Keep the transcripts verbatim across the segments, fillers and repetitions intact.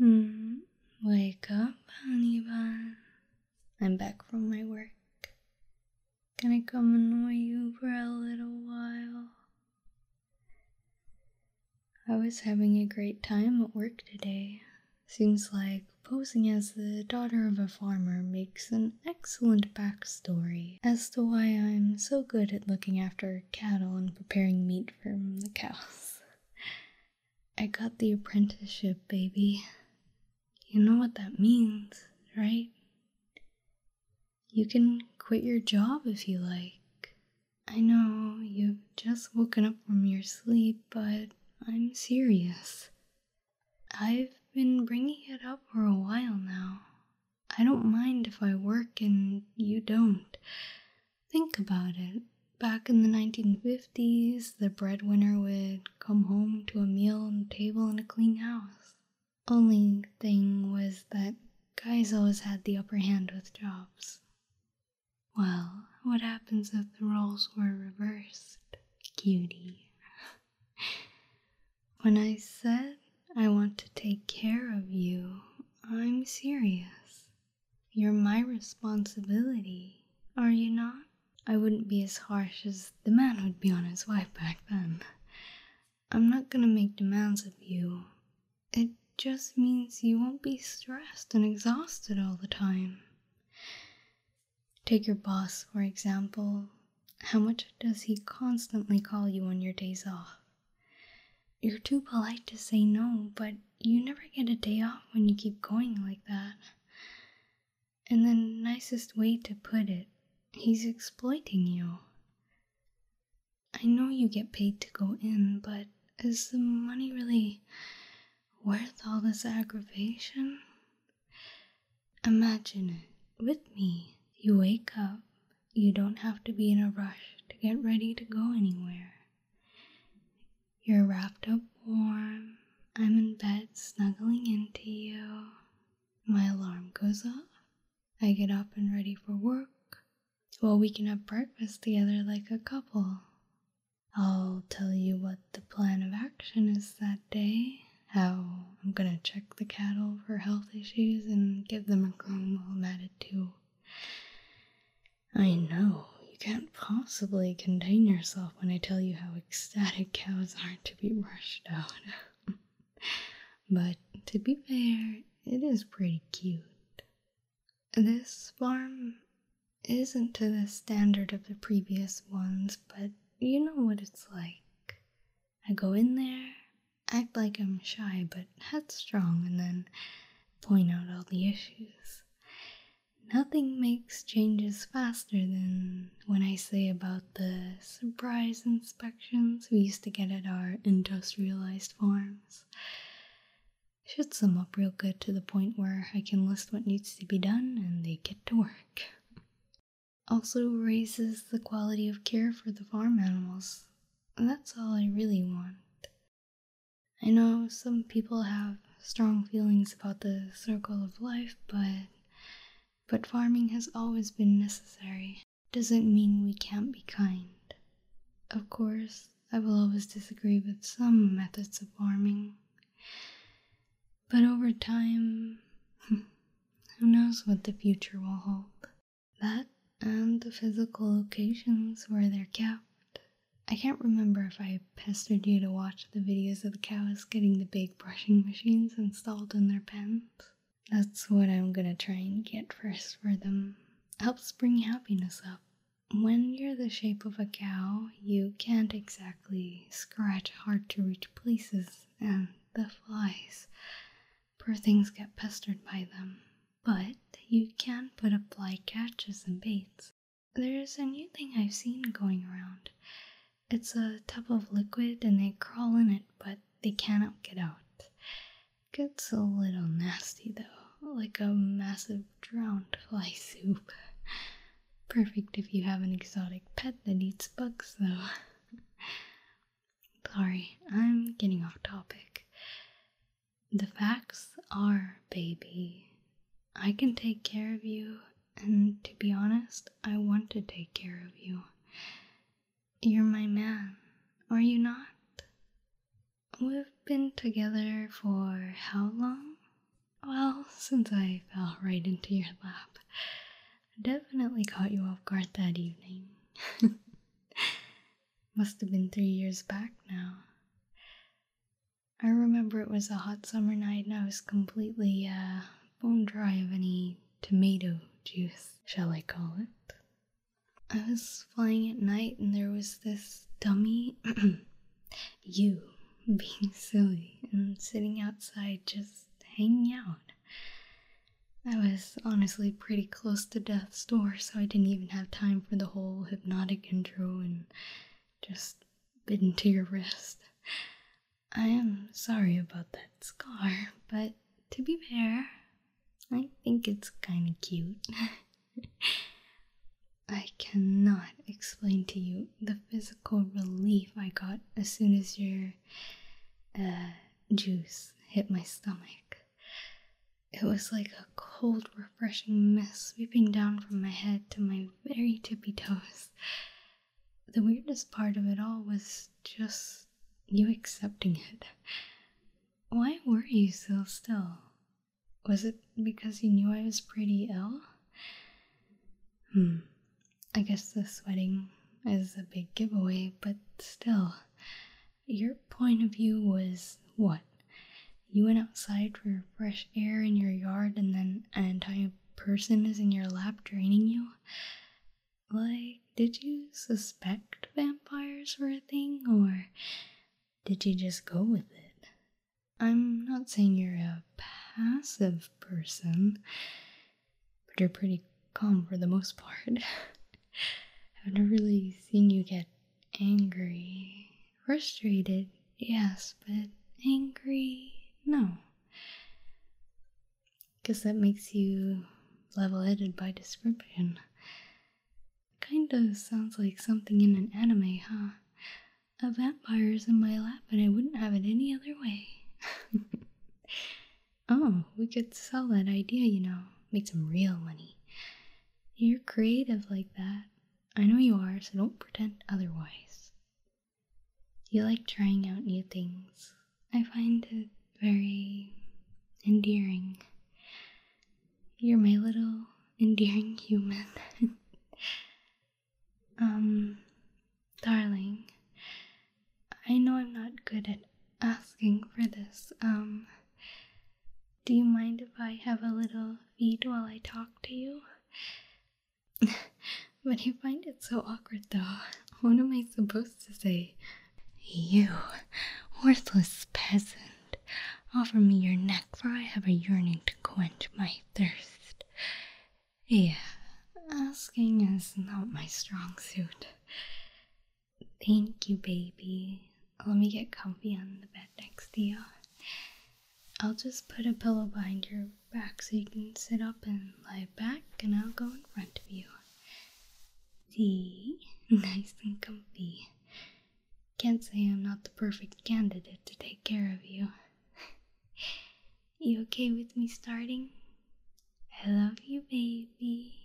Hmm. Wake up, honey bun. I'm back from my work. Can I come annoy you for a little while? I was having a great time at work today. Seems like posing as the daughter of a farmer makes an excellent backstory as to why I'm so good at looking after cattle and preparing meat from the cows. I got the apprenticeship, baby. You know what that means, right? You can quit your job if you like. I know you've just woken up from your sleep, but I'm serious. I've been bringing it up for a while now. I don't mind if I work and you don't. Think about it. Back in the nineteen fifties, the breadwinner would come home to a meal on the table and a clean house. Only thing was that guys always had the upper hand with jobs. Well, what happens if the roles were reversed, cutie? When I said I want to take care of you, I'm serious. You're my responsibility, are you not? I wouldn't be as harsh as the man would be on his wife back then. I'm not gonna make demands of you. It just means you won't be stressed and exhausted all the time. Take your boss, for example. How much does he constantly call you on your days off? You're too polite to say no, but you never get a day off when you keep going like that. And the nicest way to put it, he's exploiting you. I know you get paid to go in, but is the money really worth all this aggravation? Imagine it with me. You wake up, you don't have to be in a rush to get ready to go anywhere. You're wrapped up warm, I'm in bed snuggling into you. My alarm goes off, I get up and ready for work. Well, we can have breakfast together like a couple. I'll tell you what the plan of action is that day, how I'm gonna check the cattle for health issues and give them a groom while I'm at it too. I know, you can't possibly contain yourself when I tell you how ecstatic cows are to be rushed out. But to be fair, it is pretty cute. This farm isn't to the standard of the previous ones, but you know what it's like. I go in there, act like I'm shy but headstrong, and then point out all the issues. Nothing makes changes faster than when I say about the surprise inspections we used to get at our industrialized farms. Shoots them up real good to the point where I can list what needs to be done and they get to work. Also raises the quality of care for the farm animals. That's all I really want. I know some people have strong feelings about the circle of life, but But farming has always been necessary. Doesn't mean we can't be kind. Of course, I will always disagree with some methods of farming. But over time, who knows what the future will hold. That and the physical locations where they're kept. I can't remember if I pestered you to watch the videos of the cows getting the big brushing machines installed in their pens. That's what I'm gonna try and get first for them. Helps bring happiness up. When you're the shape of a cow, you can't exactly scratch hard to reach places, and the flies, poor things, get pestered by them. But you can put up fly catches and baits. There's a new thing I've seen going around. It's a tub of liquid and they crawl in it, but they cannot get out. Gets a little nasty though, like a massive drowned fly soup. Perfect if you have an exotic pet that eats bugs though. Sorry, I'm getting off topic. The facts are, baby, I can take care of you, and to be honest, I want to take care of you. You're my man, are you not? We've been together for how long? Well, since I fell right into your lap, I definitely caught you off guard that evening. Must have been three years back now. I remember it was a hot summer night and I was completely, uh, bone dry of any tomato juice, shall I call it. I was flying at night and there was this dummy, you, being silly and sitting outside just hanging out. I was honestly pretty close to death's door, so I didn't even have time for the whole hypnotic intro and just bit into your wrist. I am sorry about that scar, but to be fair, I think it's kinda cute. I cannot explain to you the physical relief I got as soon as your uh, juice hit my stomach. It was like a cold, refreshing mist sweeping down from my head to my very tippy toes. The weirdest part of it all was just you accepting it. Why were you so still? Was it because you knew I was pretty ill? Hmm. I guess the sweating is a big giveaway, but still, your point of view was what? You went outside for fresh air in your yard and then an entire person is in your lap draining you? Like, did you suspect vampires were a thing, or did you just go with it? I'm not saying you're a passive person, but you're pretty calm for the most part. I've never really seen you get angry. Frustrated, yes, but angry, no. Guess that makes you level-headed by description. Kinda sounds like something in an anime, huh? A vampire's in my lap and I wouldn't have it any other way. Oh, we could sell that idea, you know. Make some real money. You're creative like that. I know you are, so don't pretend otherwise. You like trying out new things. I find it very endearing. You're my little endearing human. um, darling, I know I'm not good at asking for this. Um, do you mind if I have a little feed while I talk to you? But I find it so awkward though. What am I supposed to say? You, worthless peasant, offer me your neck, for I have a yearning to quench my thirst. Yeah, asking is not my strong suit. Thank you, baby. Let me get comfy on the bed next to you. I'll just put a pillow behind your back so you can sit up and lie back, and I'll go in front of you. See? Nice and comfy. Can't say I'm not the perfect candidate to take care of you. You okay with me starting? I love you, baby.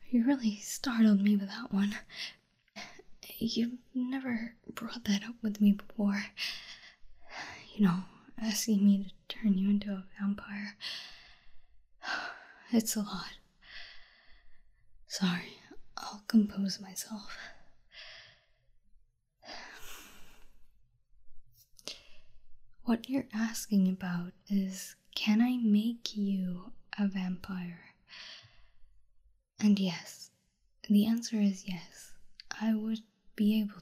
You really startled me with that one. You've never brought that up with me before. You know, asking me to turn you into a vampire. It's a lot. Sorry, I'll compose myself. What you're asking about is, can I make you a vampire? And yes, the answer is yes, I would be able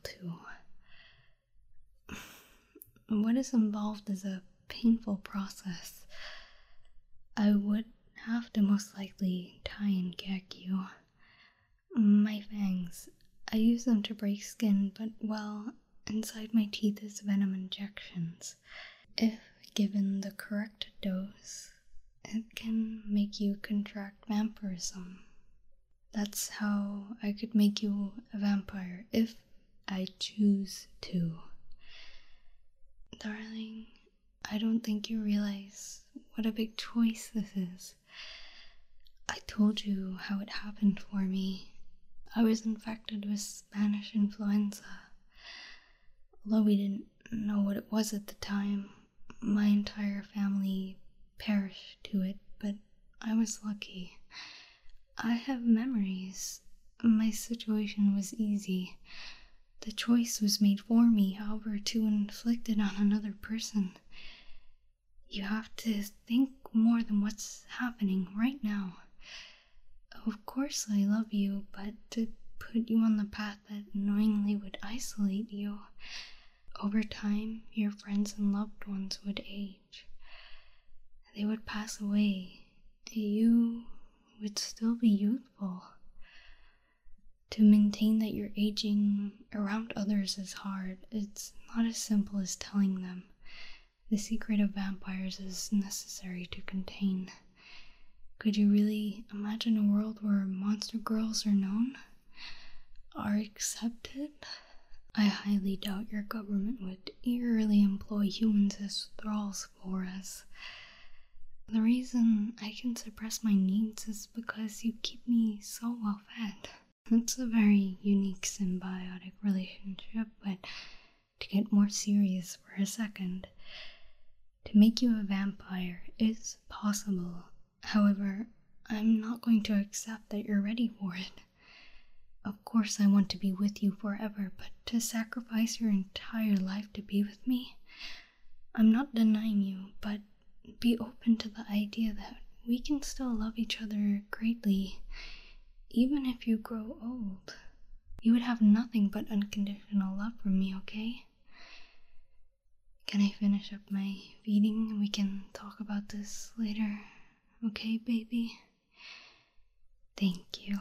to. What is involved is a painful process. I would have to most likely tie and gag you. My fangs, I use them to break skin, but well, inside my teeth is venom injections. If given the correct dose, it can make you contract vampirism. That's how I could make you a vampire, if I choose to. Darling, I don't think you realize what a big choice this is. I told you how it happened for me. I was infected with Spanish influenza. Although we didn't know what it was at the time, my entire family perished to it, but I was lucky. I have memories. My situation was easy. The choice was made for me, however, to inflict it on another person. You have to think more than what's happening right now. Of course I love you, but to put you on the path that knowingly would isolate you, over time your friends and loved ones would age. They would pass away. You would still be youthful. To maintain that you're aging around others is hard. It's not as simple as telling them. The secret of vampires is necessary to contain. Could you really imagine a world where monster girls are known? Are accepted? I highly doubt your government would eagerly employ humans as thralls for us. The reason I can suppress my needs is because you keep me so well fed. It's a very unique symbiotic relationship, but to get more serious for a second, to make you a vampire is possible. However, I'm not going to accept that you're ready for it. Of course I want to be with you forever, but to sacrifice your entire life to be with me? I'm not denying you, but be open to the idea that we can still love each other greatly, even if you grow old. You would have nothing but unconditional love from me, okay? Can I finish up my feeding and we can talk about this later? Okay, baby? Thank you.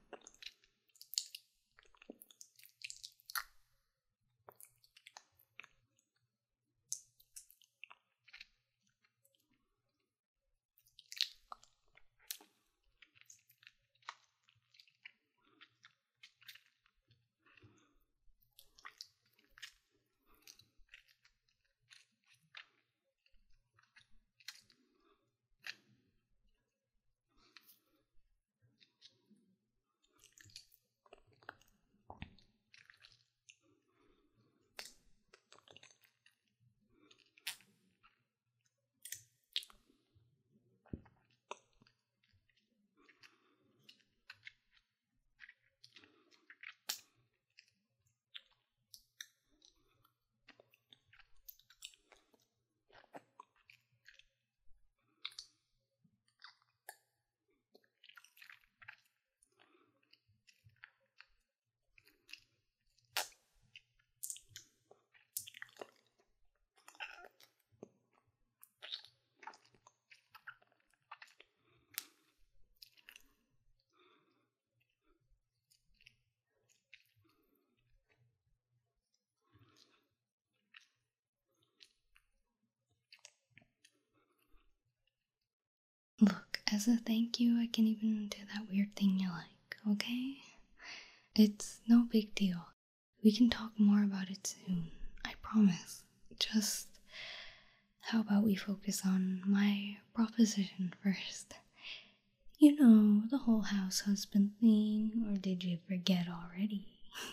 Look, as a thank you, I can even do that weird thing you like, okay? It's no big deal. We can talk more about it soon, I promise. Just, how about we focus on my proposition first? You know, the whole house husband thing, or did you forget already?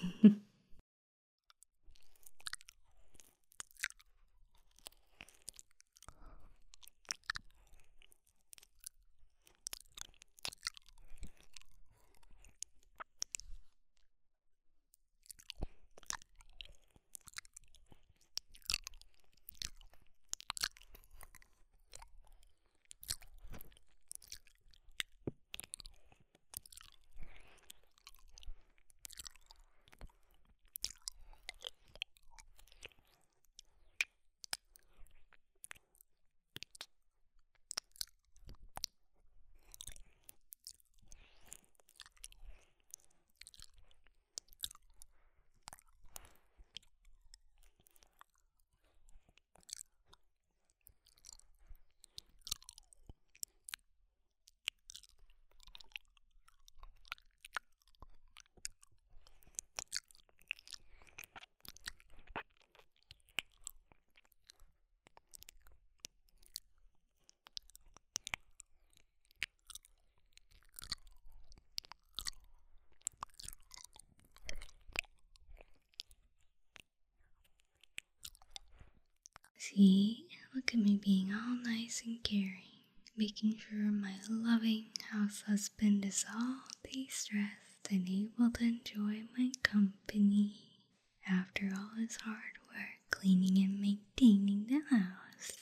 See, look at me being all nice and caring, making sure my loving house husband is all de-stressed and able to enjoy my company after all his hard work cleaning and maintaining the house.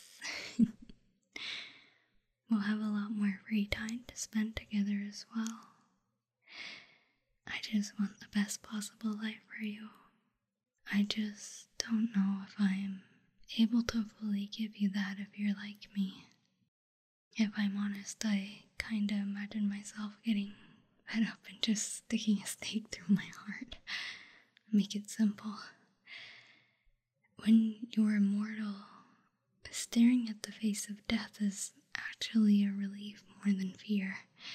We'll have a lot more free time to spend together as well. I just want the best possible life for you. I just don't know if I'm able to fully give you that if you're like me. If I'm honest, I kinda imagine myself getting fed up and just sticking a stake through my heart. Make it simple. When you're immortal, staring at the face of death is actually a relief more than fear.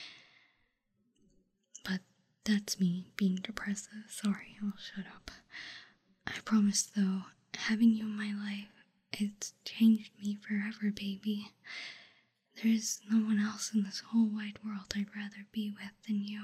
But that's me being depressive. Sorry, I'll shut up. I promise though, having you in my life, it's changed me forever, baby. There is no one else in this whole wide world I'd rather be with than you.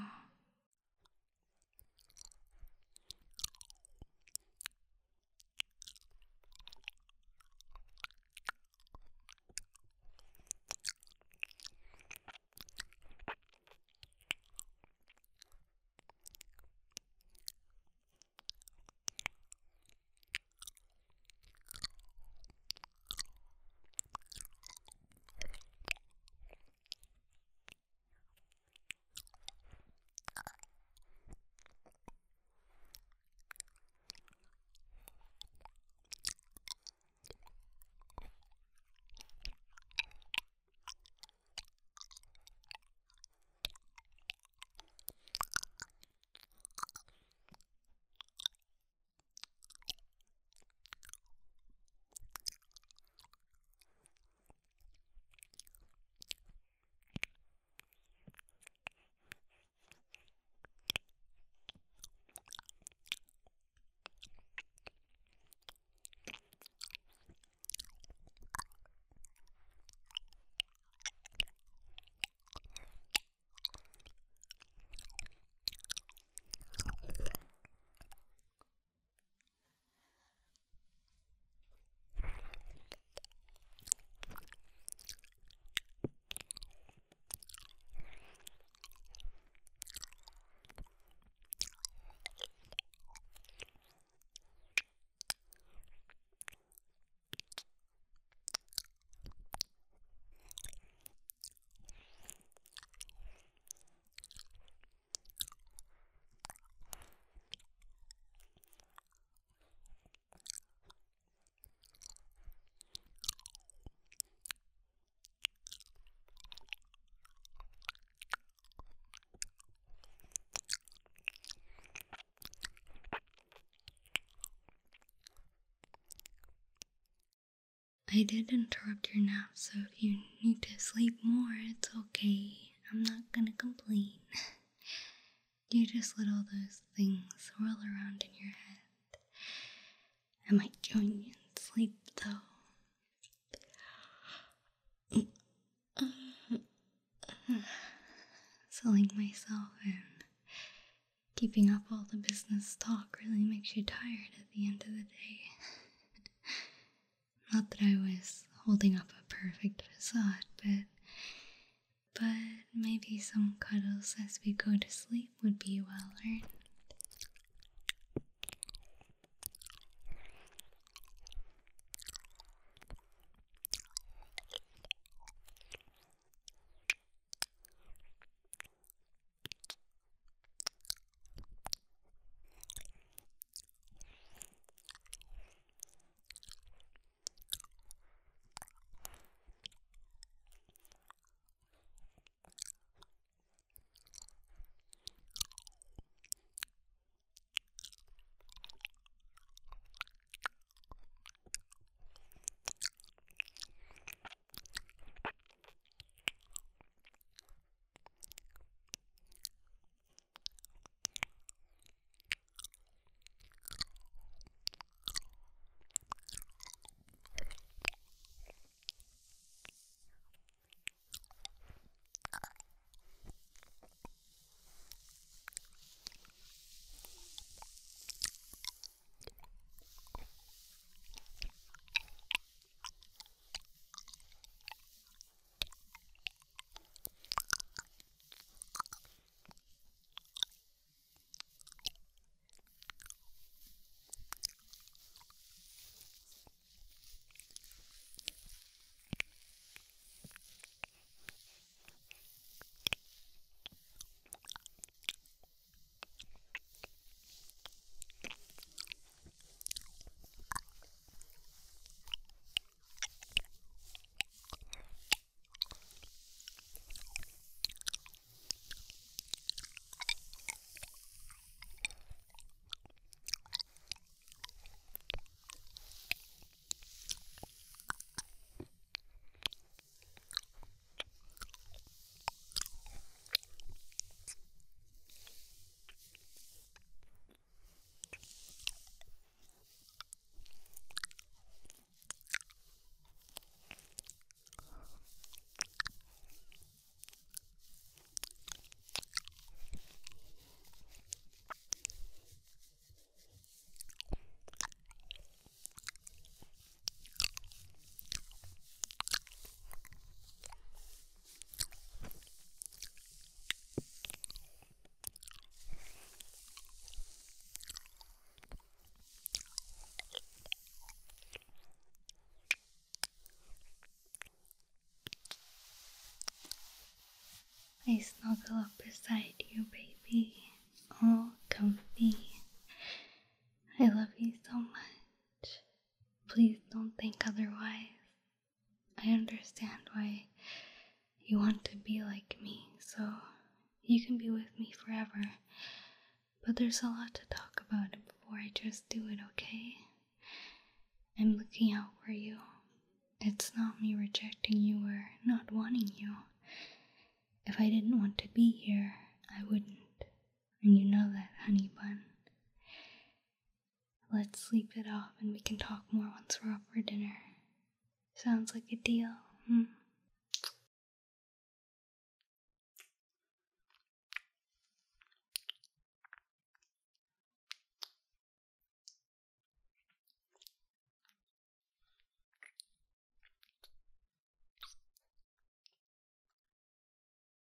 I did interrupt your nap, so if you need to sleep more, it's okay. I'm not gonna complain. You just let all those things swirl around in your head. I might join you in sleep, though. selling myself and keeping up all the business talk really makes you tired at the end of the day. Not that I was holding up a perfect facade, but but maybe some cuddles as we go to sleep would be well earned. I snuggle up beside you, baby, all comfy. I love you so much. Please don't think otherwise. I understand why you want to be like me, so you can be with me forever. But there's a lot to talk about before I just do it, okay? I'm looking out for you. It's not me rejecting you or not wanting you. If I didn't want to be here, I wouldn't. And you know that, honey bun. Let's sleep it off and we can talk more once we're up for dinner. Sounds like a deal, hmm?